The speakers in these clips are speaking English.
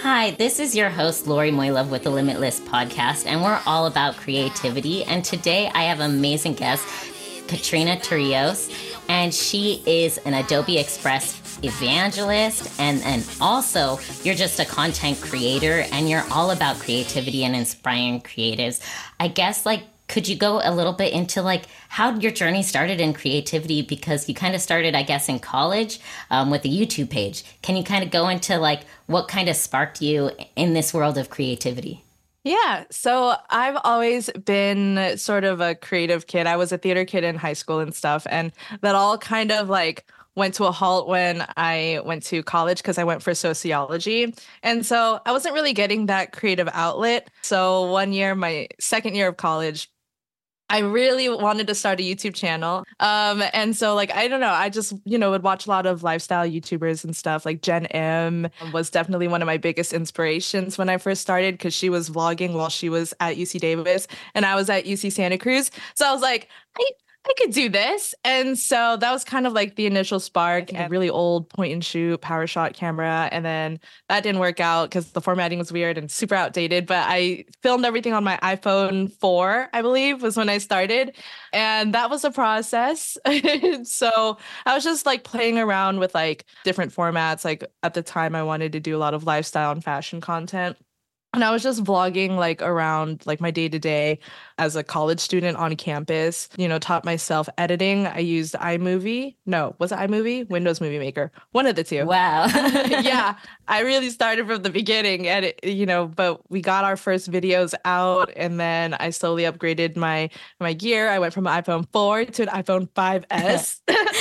Hi, this is your host, Lori Moylove with the Limitless Podcast, and we're all about creativity. And today I have an amazing guest, Katrina Torrijos, and she is an Adobe Express evangelist, and also you're just a content creator, and you're all about creativity and inspiring creatives. I guess, could you go a little bit into how your journey started in creativity? Because you kind of started, I guess, in college with a YouTube page. Can you kind of go into what kind of sparked you in this world of creativity? Yeah, so I've always been sort of a creative kid. I was a theater kid in high school and stuff, and that all kind of went to a halt when I went to college because I went for sociology. And so I wasn't really getting that creative outlet. So one year, my second year of college, I really wanted to start a YouTube channel. And so I don't know, I just, would watch a lot of lifestyle YouTubers and stuff. Like Jen M was definitely one of my biggest inspirations when I first started because she was vlogging while she was at UC Davis and I was at UC Santa Cruz. So I was like, I could do this. And so that was kind of the initial spark, and a really old point and shoot PowerShot camera. And then that didn't work out because the formatting was weird and super outdated. But I filmed everything on my iPhone 4, I believe, was when I started. And that was a process. So I was just playing around with different formats. At the time, I wanted to do a lot of lifestyle and fashion content. And I was just vlogging around my day to day as a college student on campus, taught myself editing. I used iMovie. No, was it iMovie? Windows Movie Maker. One of the two. Wow. Yeah, I really started from the beginning and but we got our first videos out and then I slowly upgraded my gear. I went from an iPhone 4 to an iPhone 5S.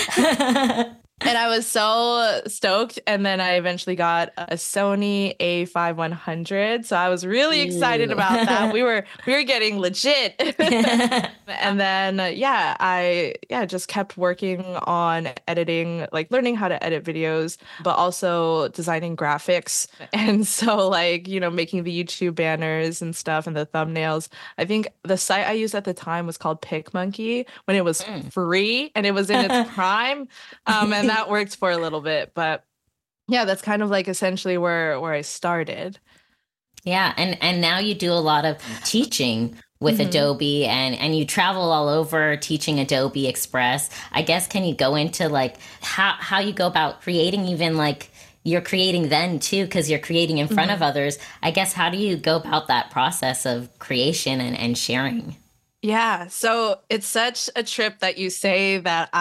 And I was so stoked. And then I eventually got a Sony A5100. So I was really excited about that. We were getting legit. And then I just kept working on editing, learning how to edit videos, but also designing graphics. And so making the YouTube banners and stuff and the thumbnails. I think the site I used at the time was called PicMonkey when it was free and it was in its prime. And that worked for a little bit, but yeah, that's kind of essentially where I started. Yeah, and now you do a lot of teaching with Adobe and you travel all over teaching Adobe Express. I guess, can you go into how you go about creating, even you're creating then too, because you're creating in front of others. I guess, how do you go about that process of creation and sharing? Yeah, so it's such a trip that you say that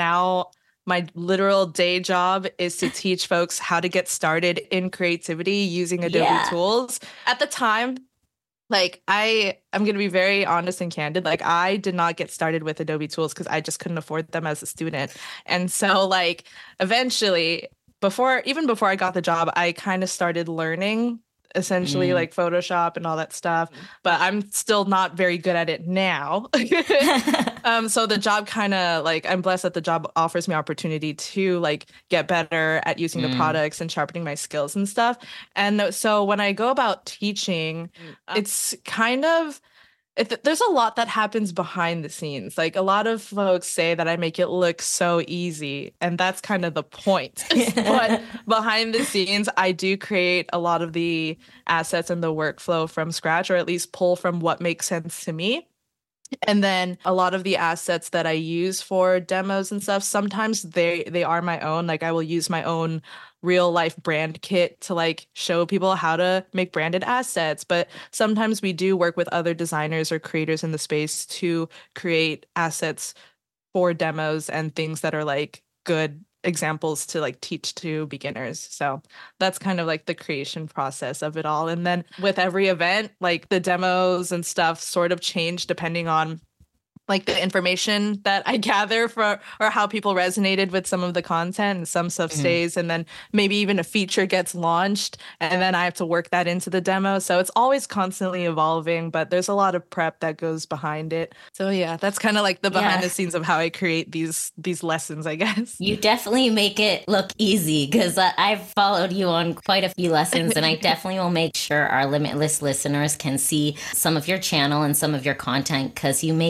my literal day job is to teach folks how to get started in creativity using Adobe tools. At the time, I'm going to be very honest and candid. I did not get started with Adobe tools because I just couldn't afford them as a student. And so eventually, before I got the job, I kind of started learning essentially Photoshop and all that stuff, but I'm still not very good at it now. So the job kind of I'm blessed that the job offers me opportunity to get better at using the products and sharpening my skills and stuff. And so when I go about teaching, it's kind of there's a lot that happens behind the scenes. A lot of folks say that I make it look so easy, and that's kind of the point. But behind the scenes, I do create a lot of the assets and the workflow from scratch, or at least pull from what makes sense to me. And then a lot of the assets that I use for demos and stuff, sometimes they are my own. I will use my own real life brand kit to show people how to make branded assets. But sometimes we do work with other designers or creators in the space to create assets for demos and things that are good examples to teach to beginners. So that's kind of the creation process of it all. And then with every event, the demos and stuff sort of change depending on the information that I gather or how people resonated with some of the content, and some stuff stays, and then maybe even a feature gets launched and then I have to work that into the demo. So it's always constantly evolving, but there's a lot of prep that goes behind it. So yeah, that's kind of the behind the scenes of how I create these lessons, I guess. You definitely make it look easy, because I've followed you on quite a few lessons, and I definitely will make sure our Limitless listeners can see some of your channel and some of your content, because you make it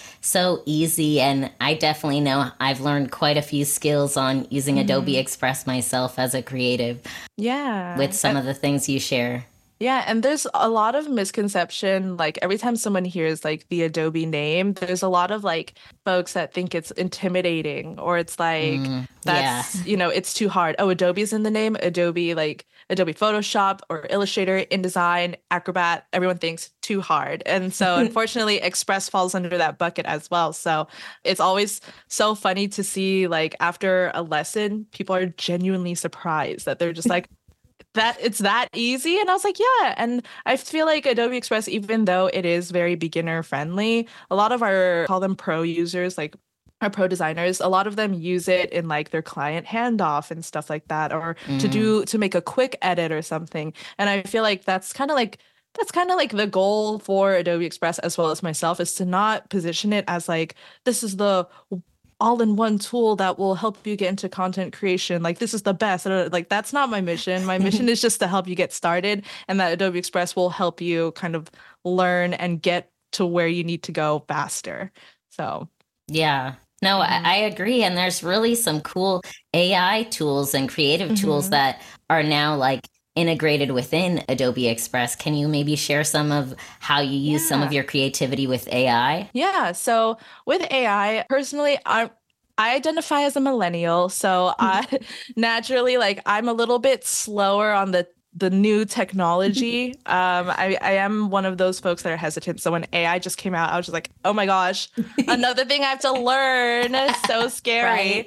so easy. And I definitely know I've learned quite a few skills on using Adobe Express myself as a creative with Yeah. some of the things you share. Yeah, and there's a lot of misconception. Like every time someone hears like the Adobe name, there's a lot of like folks that think it's intimidating or it's like Yeah. it's too hard. Oh, Adobe's in the name. Adobe, like Adobe Photoshop or Illustrator, InDesign, Acrobat, everyone thinks too hard. And so unfortunately, Express falls under that bucket as well. So it's always so funny to see like after a lesson, people are genuinely surprised that they're just like, that it's that easy. And I was like, yeah. And I feel like Adobe Express, even though it is very beginner friendly, a lot of our call them pro users, like our pro designers, a lot of them use it in like their client handoff and stuff like that, or to make a quick edit or something. And I feel like that's kind of like the goal for Adobe Express as well as myself, is to not position it as like this is the all-in-one tool that will help you get into content creation. Like this is the best. Like that's not my mission. My mission is just to help you get started, and that Adobe Express will help you kind of learn and get to where you need to go faster. So Yeah. No, I agree. And there's really some cool AI tools and creative tools that are now like integrated within Adobe Express. Can you maybe share some of how you use some of your creativity with AI? Yeah. So with AI, personally, I identify as a millennial, so I naturally like I'm a little bit slower on the new technology. I am one of those folks that are hesitant. So when AI just came out, I was just like, oh my gosh, another thing I have to learn. It's so scary.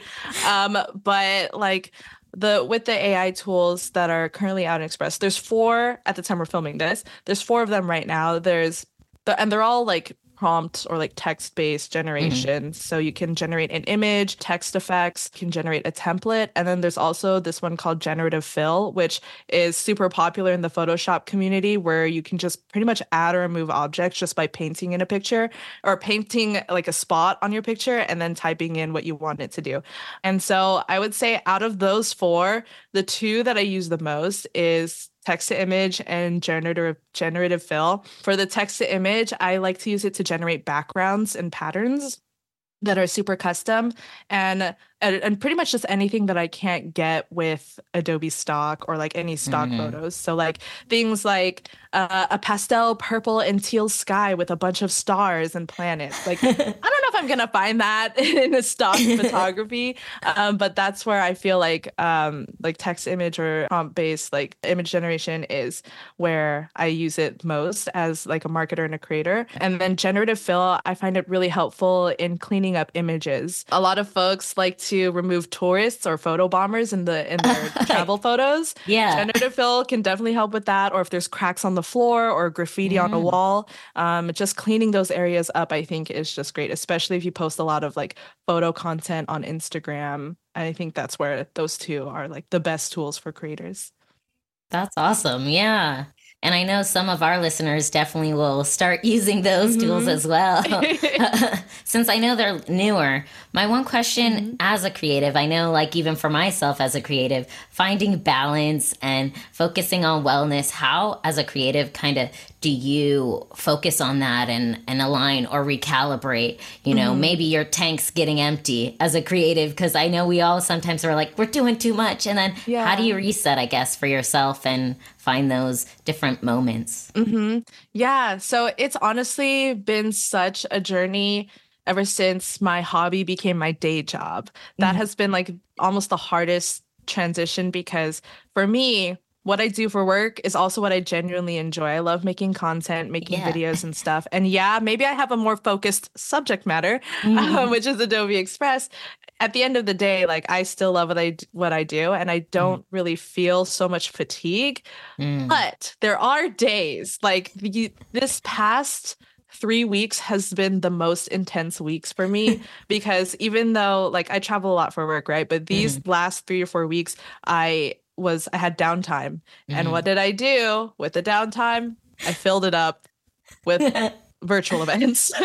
But like with the AI tools that are currently out in Express, there's four at the time we're filming this. There's four of them right now. And they're all like prompt or like text-based generation. So you can generate an image, text effects, can generate a template. And then there's also this one called Generative Fill, which is super popular in the Photoshop community, where you can just pretty much add or remove objects just by painting in a picture or painting like a spot on your picture and then typing in what you want it to do. And so I would say out of those four, the two that I use the most is text to image and generative fill. For the text to image, I like to use it to generate backgrounds and patterns that are super custom, and pretty much just anything that I can't get with Adobe stock or like any stock photos. So like things like a pastel purple and teal sky with a bunch of stars and planets. Like I don't know if I'm gonna find that in a stock photography, but that's where I feel like text image or prompt based like image generation is where I use it most as like a marketer and a creator. And then generative fill, I find it really helpful in cleaning up images. A lot of folks like to remove tourists or photo bombers in their travel photos. Yeah. Generative fill can definitely help with that. Or if there's cracks on the floor or graffiti on a wall, just cleaning those areas up, I think is just great, especially if you post a lot of like photo content on Instagram. I think that's where those two are like the best tools for creators. That's awesome. Yeah. And I know some of our listeners definitely will start using those tools as well. Since I know they're newer. My one question as a creative, I know like even for myself as a creative, finding balance and focusing on wellness, how as a creative kind of do you focus on that and align or recalibrate? You know, maybe your tank's getting empty as a creative, because I know we all sometimes are like, we're doing too much. And then how do you reset, I guess, for yourself and find those different moments? Yeah. So it's honestly been such a journey ever since my hobby became my day job. That has been like almost the hardest transition, because for me, what I do for work is also what I genuinely enjoy. I love making content, making videos and stuff. And yeah, maybe I have a more focused subject matter, which is Adobe Express. At the end of the day, like I still love what I do, and I don't really feel so much fatigue. But there are days like this past 3 weeks has been the most intense weeks for me, because even though like I travel a lot for work, right? But these last 3 or 4 weeks, I had downtime. And what did I do with the downtime? I filled it up with virtual events. So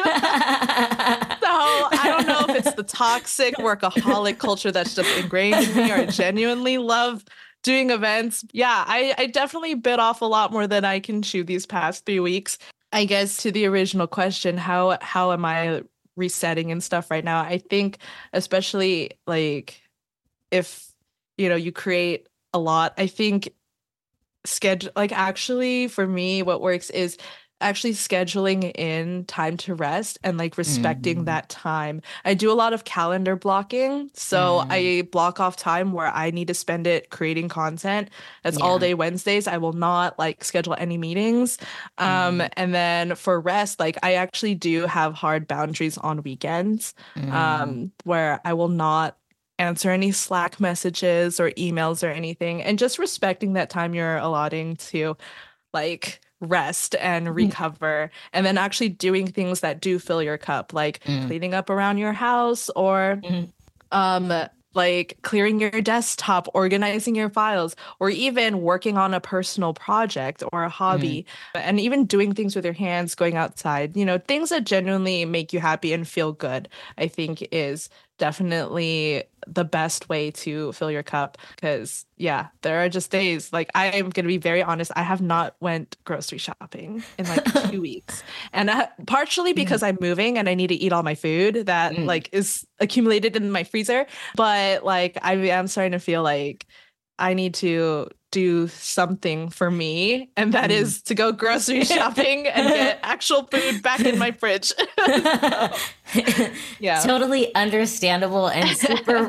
I don't know if it's the toxic workaholic culture that's just ingrained in me, or I genuinely love doing events. Yeah, I definitely bit off a lot more than I can chew these past 3 weeks. I guess to the original question, how am I resetting and stuff right now. I think especially like if you create a lot, I think schedule like actually for me what works is actually scheduling in time to rest and like respecting Mm, that time. I do a lot of calendar blocking, so mm, I block off time where I need to spend it creating content. That's all yeah. day Wednesdays. I will not like schedule any meetings. Mm, And then for rest, like I actually do have hard boundaries on weekends, mm, where I will not answer any Slack messages or emails or anything, and just respecting that time you're allotting to like rest and recover, and then actually doing things that do fill your cup, like mm, cleaning up around your house or mm, um like clearing your desktop, organizing your files, or even working on a personal project or a mm. hobby, and even doing things with your hands, going outside, things that genuinely make you happy and feel good, I think is definitely the best way to fill your cup. Because yeah, there are just days like I am going to be very honest, I have not went grocery shopping in like 2 weeks, and partially because I'm moving and I need to eat all my food that Mm. like is accumulated in my freezer, but like I am starting to feel like I need to do something for me, and that Mm. is to go grocery shopping and get actual food back in my fridge. So, yeah. Totally understandable and super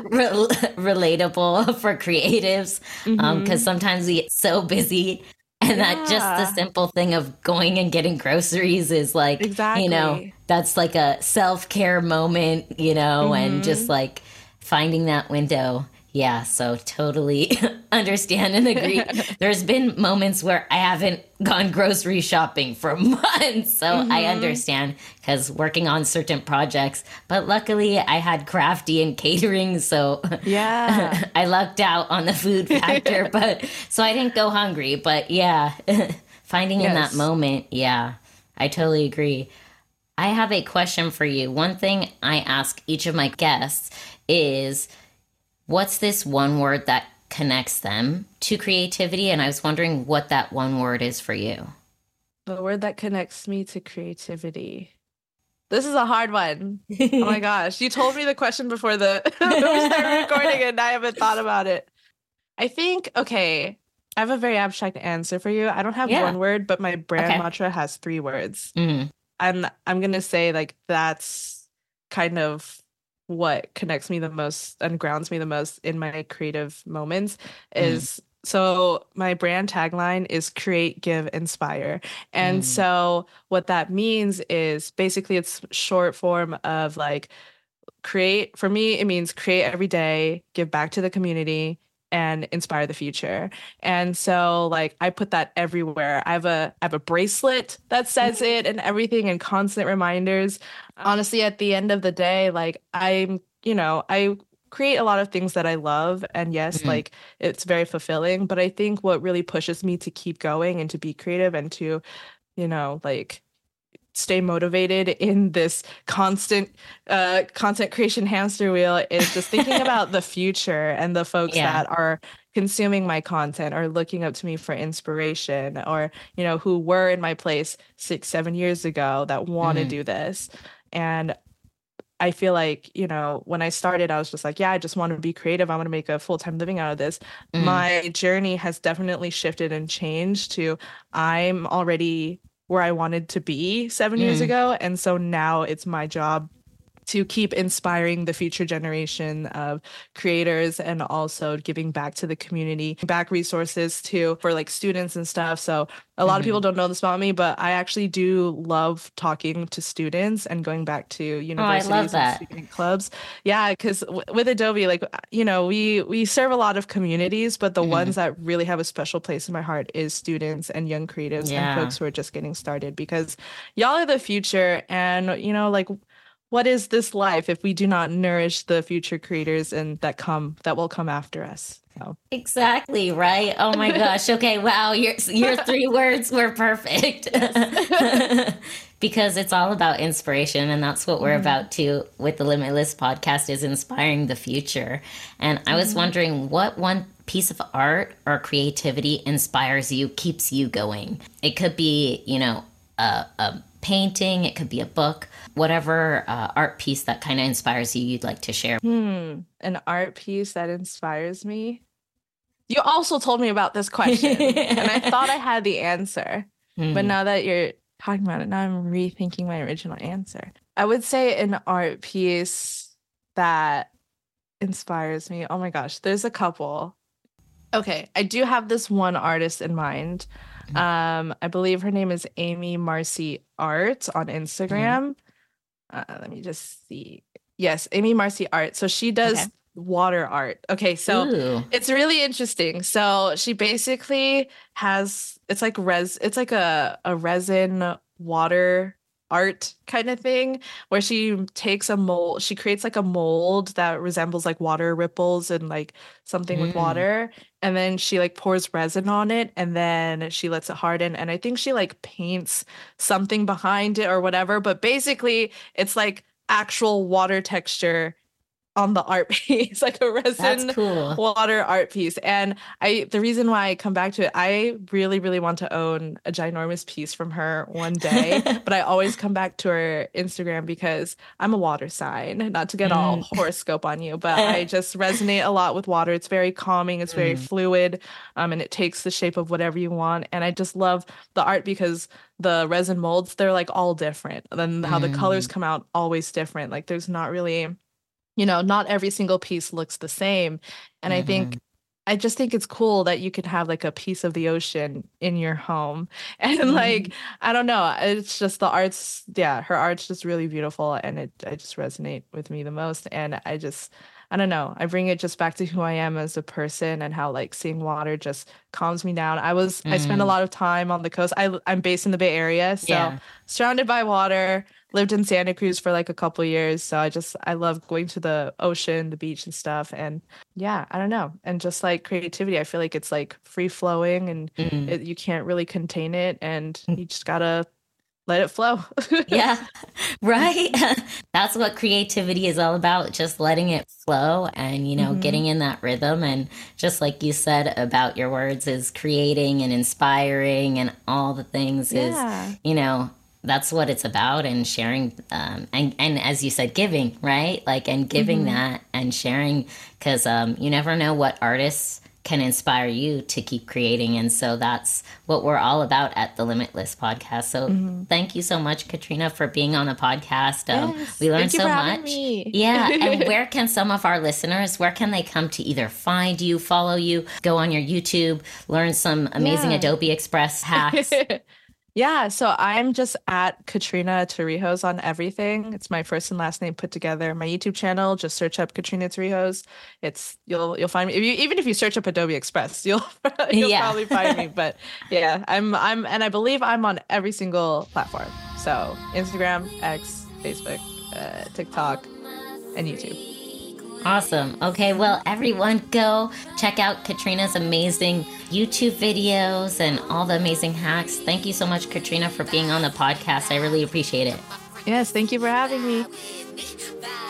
relatable for creatives, because Hmm. sometimes we get so busy and that just the Yeah, simple thing of going and getting groceries is like, exactly. that's like a self-care moment, and just Hmm. like finding that window. Yeah, so totally understand and agree. There's been moments where I haven't gone grocery shopping for months, so I Hmm. understand because working on certain projects. But luckily, I had crafty and catering, so Yeah. I lucked out on the food factor. But so I didn't go hungry. But yeah, finding in that Yes. moment, yeah, I totally agree. I have a question for you. One thing I ask each of my guests is, what's this one word that connects them to creativity? And I was wondering what that one word is for you. The word that connects me to creativity. This is a hard one. Oh my gosh. You told me the question before we started recording and I haven't thought about it. I think, okay, I have a very abstract answer for you. I don't have Yeah. one word, but my brand Okay. mantra has 3 words. Mm, And I'm gonna say like that's kind of what connects me the most and grounds me the most in my creative moments mm, is, so my brand tagline is create, give, inspire. And mm, so what that means is basically it's short form of like create. For me it means create every day, give back to the community, and inspire the future. And so like I put that everywhere. I have a bracelet that says it and everything, and constant reminders. Honestly, at the end of the day, like I create a lot of things that I love, and yes, mm. like it's very fulfilling, but I think what really pushes me to keep going and to be creative and to like stay motivated in this constant content creation hamster wheel is just thinking about the future and the folks Yeah. that are consuming my content or looking up to me for inspiration, or who were in my place 6 7 years ago that want to Mm, do this. And I feel like, when I started, I was just like, yeah, I just want to be creative. I want to make a full-time living out of this. mm, My journey has definitely shifted and changed to I'm already where I wanted to be 7 years mm. ago. And so now it's my job to keep inspiring the future generation of creators, and also giving back to the community, back resources too for like students and stuff. So a lot of people Mhm. don't know this about me, but I actually do love talking to students and going back to Oh, I love universities and that. student clubs. Yeah, because with Adobe, like we serve a lot of communities, but the Mhm. ones that really have a special place in my heart is students and young creatives and Yeah. folks who are just getting started, because y'all are the future. And like what is this life if we do not nourish the future creators and that will come after us? So. Exactly, right? Oh my gosh. Okay, wow, your 3 words were perfect. Yes. Because it's all about inspiration, and that's what we're Hmm. about too with the Limitless podcast, is inspiring the future. And I was Hmm. wondering, what one piece of art or creativity inspires you, keeps you going? It could be, a painting, it could be a book, whatever art piece that kind of inspires you you'd like to share. An art piece that inspires me. You also told me about this question, and I thought I had the answer. But now that you're talking about it, now I'm rethinking my original answer. I would say an art piece that inspires me. Oh my gosh, there's a couple. Okay, I do have this one artist in mind. I believe her name is Amy Marcy Art on Instagram. Let me just see. Yes, Amy Marcy Art. So she does water art. Okay, so it's really interesting. So she basically has it's like a resin water art kind of thing where she takes a mold, she creates like a mold that resembles like water ripples and like something with water, and then she like pours resin on it and then she lets it harden, and I think she like paints something behind it or whatever, but basically it's like actual water texture on the art piece, like a resin water art piece. And the reason why I come back to it, I really, really want to own a ginormous piece from her one day, but I always come back to her Instagram because I'm a water sign, not to get all horoscope on you, but I just resonate a lot with water. It's very calming, it's very fluid, and it takes the shape of whatever you want. And I just love the art because the resin molds, they're like all different. Then how the colors come out, always different. Like there's not really, not every single piece looks the same. And I just think it's cool that you can have like a piece of the ocean in your home. And like, I don't know, it's just the art's, her art's just really beautiful. And I just resonate with me the most. And I don't know, I bring it just back to who I am as a person and how like seeing water just calms me down. I spend a lot of time on the coast. I'm based in the Bay Area, so surrounded by water. Lived in Santa Cruz for like a couple years, so I love going to the ocean, the beach and stuff. And I don't know, and just like creativity, I feel like it's like free flowing and you can't really contain it, and you just gotta let it flow. Yeah, right. That's what creativity is all about, just letting it flow and getting in that rhythm. And just like you said about your words, is creating and inspiring and all the things is that's what it's about, and sharing, and as you said, giving, right? Like, and giving that and sharing, because you never know what artists can inspire you to keep creating. And so that's what we're all about at the Limitless podcast. So thank you so much, Katrina, for being on the podcast. We learned so much. Yeah. And where can some of our listeners, where can they come to either find you, follow you, go on your YouTube, learn some amazing Adobe Express hacks? Yeah, so I'm just at Katrina Torrijos on everything. It's my first and last name put together. My YouTube channel, just search up Katrina Torrijos. You'll find me. Even if you search up Adobe Express, you'll probably find me. But I'm and I believe I'm on every single platform. So Instagram, X, Facebook, TikTok, and YouTube. Awesome. Okay, well, everyone go check out Katrina's amazing YouTube videos and all the amazing hacks. Thank you so much, Katrina, for being on the podcast. I really appreciate it. Yes, thank you for having me.